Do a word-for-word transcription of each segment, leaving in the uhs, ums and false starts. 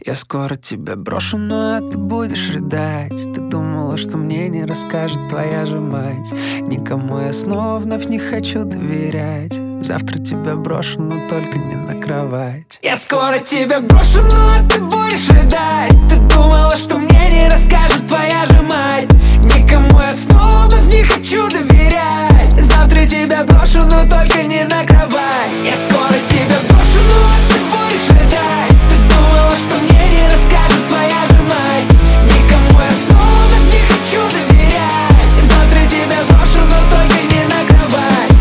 Я скоро тебя брошу, но ты будешь рыдать. Ты думала, что мне не расскажет твоя же мать. Никому я снова вновь не хочу доверять. Завтра тебя брошу, но только не на кровать. Я скоро тебя брошу, но ты будешь рыдать. Ты думала, что мне не расскажет твоя же мать. Никому я снова вновь не хочу доверять. Завтра тебя брошу, но только не на кровать. Я скоро тебя брошу, но ты будешь рыдать. Ты думала, что мне не расскажет твоя же мать. Никому я снова вновь не хочу доверять. Завтра тебя брошу, но только не на кровать.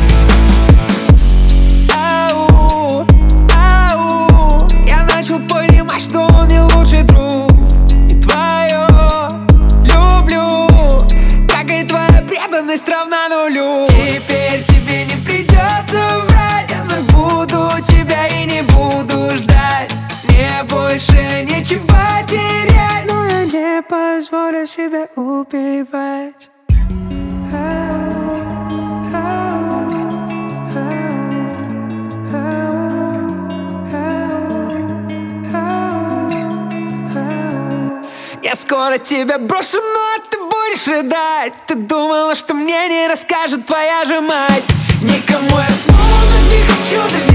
Ау, ау, я начал понимать, что он не лучший друг. И твое люблю, как и твоя преданность равна нулю. Теперь тебе не придется врать. Я забуду тебя и не буду ждать. Мне больше нечего терять, но я не позволю себе убивать. Я скоро тебя брошу, но ты будешь рыдать. Ты думала, что мне не расскажет твоя же мать. Никому я снова не хочу доверять.